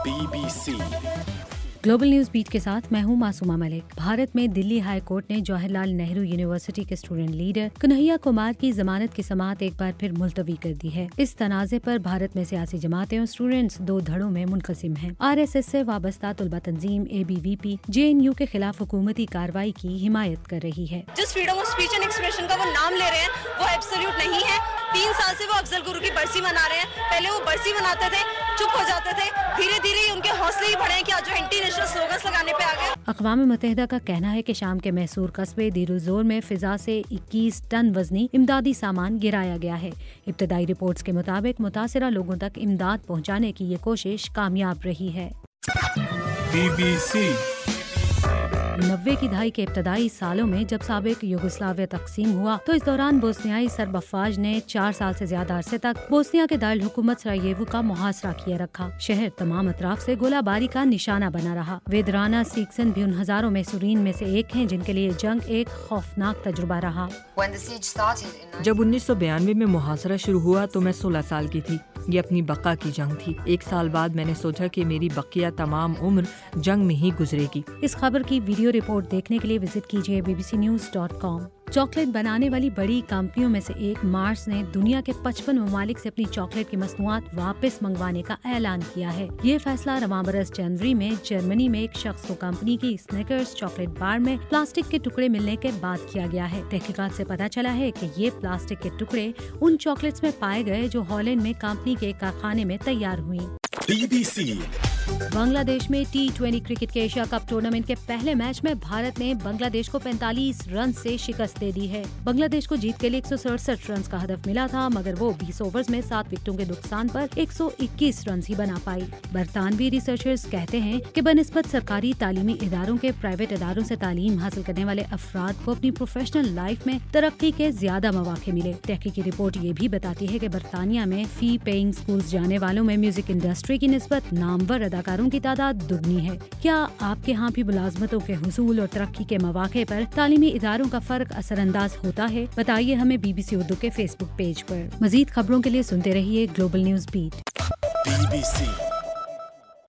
BBC global news beat के साथ मैं हूं मासूमा मलिक। भारत में दिल्ली हाई कोर्ट ने जवाहरलाल नेहरू यूनिवर्सिटी के स्टूडेंट लीडर कन्हैया कुमार की जमानत की समाअत एक बार फिर मुलतवी कर दी है। इस तनाज़े पर भारत में सियासी जमातें और स्टूडेंट्स दो धड़ों में मुनक़सिम हैं। RSS से वाबस्ता तुलबा तंजीम ABVP JNU के खिलाफ हुकूमती कार्रवाई की हिमायत कर रही है। जिस freedom of speech and expression का वो नाम ले रहे हैं वो एब्सोल्यूट नहीं है। 3 साल से वो अफजल गुरु की बरसी मना रहे हैं। पहले वो बरसी मनाते थे, चुप हो जाते थे, धीरे धीरे उनके हौसले ही बढ़े कि आज जो एंटी नेशनल स्लोगन्स लगाने पे आ गए। अक़वाम मुत्तहिदा का कहना है कि शाम के मैसूर कस्बे दीरुज़ोर में फिजा से 21 टन वजनी इमदादी सामान गिराया गया है। इब्तदाई रिपोर्ट्स के मुताबिक मुतासिरा लोगों तक इमदाद पहुँचाने की ये कोशिश कामयाब रही है। BBC 90 की दहाई के इब्तदाई सालों में जब साबिक यूगोस्लाविया तकसीम हुआ तो इस दौरान बोस्नियाई सर्ब अफवाज ने 4 साल से ज्यादा अरसे तक बोस्निया के दारुल हुकूमत सरायेवो का मुहासरा किए रखा। शहर तमाम अतराफ से गोलाबारी का निशाना बना रहा। वेदराना सीक्सन भी उन हजारों मैसूरीन में से एक हैं जिनके लिए जंग एक खौफनाक तजुर्बा रहा। जब 1992 में मुहासरा शुरू हुआ तो मैं 16 साल की थी। ये अपनी बका की जंग थी। 1 साल बाद मैंने सोचा कि मेरी बकिया तमाम उम्र जंग में ही गुजरेगी। इस खबर की वीडियो रिपोर्ट देखने के लिए विजिट कीजिए bbcnews.com। चॉकलेट बनाने वाली बड़ी कंपनियों में से एक मार्स ने दुनिया के 55 ममालिक से अपनी चॉकलेट की मसनूआत वापस मंगवाने का ऐलान किया है। ये फैसला रवां बरस जनवरी में जर्मनी में एक शख्स को कंपनी की स्निकर्स चॉकलेट बार में प्लास्टिक के टुकड़े मिलने के बाद किया गया है। तहकीकात से पता चला है कि ये प्लास्टिक के टुकड़े उन चॉकलेट्स में पाए गए जो हॉलैंड में कंपनी के एक कारखाने में तैयार हुई। BBC बांग्लादेश में T20 क्रिकेट के एशिया कप टूर्नामेंट के पहले मैच में भारत ने बांग्लादेश को 45 रन से शिकस्त दे दी है। बांग्लादेश को जीत के लिए 167 रन का हदफ मिला था, मगर वो 20 ओवर्स में 7 विकेटों के नुकसान पर 121 रन ही बना पाई। बरतानवी रिसर्चर्स कहते हैं कि बनिस्बत सरकारी तालीमी इदारों के प्राइवेट इदारों से तालीम हासिल करने वाले अफराद को अपनी प्रोफेशनल लाइफ में तरक्की के ज्यादा मौके मिले। तहकीकी रिपोर्ट ये भी बताती है कि बरतानिया में फी पेइंग स्कूल्स जाने वालों में म्यूजिक इंडस्ट्री की निस्बत नामवर अदाकारों की तादाद दुगनी है। क्या आपके यहाँ भी मुलाजमतों के हुसूल और तरक्की के मौके पर तालीमी इदारों का फर्क असरअंदाज होता है? बताइए हमें BBC उर्दू के फेसबुक पेज पर। मजीद खबरों के लिए सुनते रहिए ग्लोबल न्यूज बीट। BBC